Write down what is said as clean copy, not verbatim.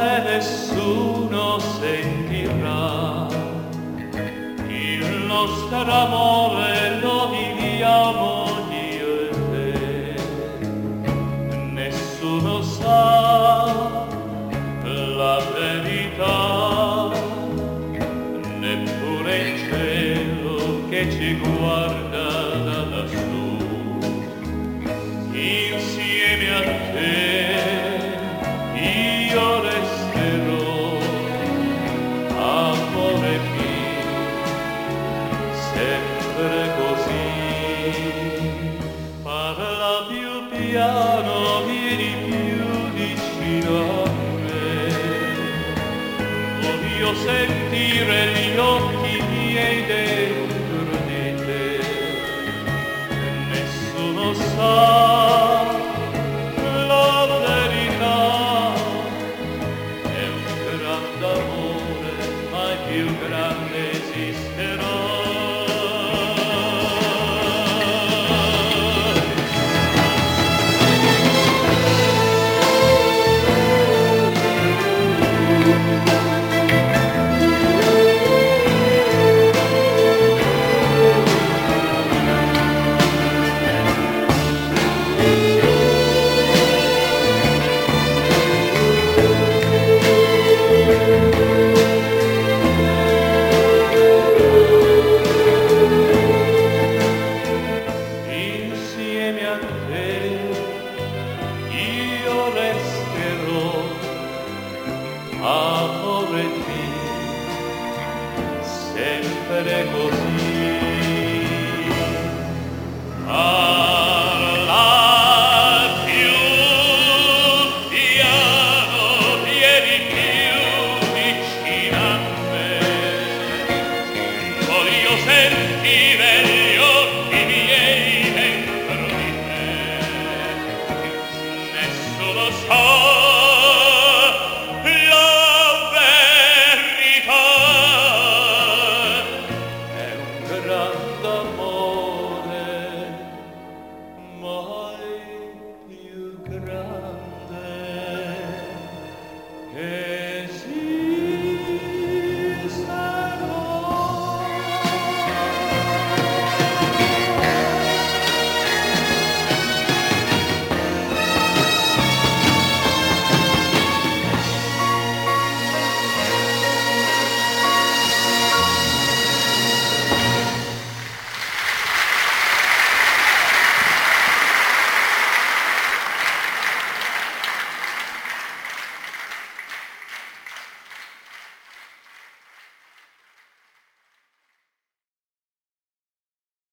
e nessuno sentirà. Il nostro amore lo viviamo io e te. Nessuno sa la verità, neppure il cielo che ci guarda da lassù. Insieme a te io resterò, amore mio, sempre così. Parla più piano, vieni più vicino a me. Voglio sentire gli occhi miei dentro di te. Nessuno sa la verità. È un grande amore, mai più grande esisterà. Insieme a te io resterò, amore mio, sempre così. Parla più piano, vieni più vicino a me. Voglio sentire gli occhi miei dentro di te. Nessuno sa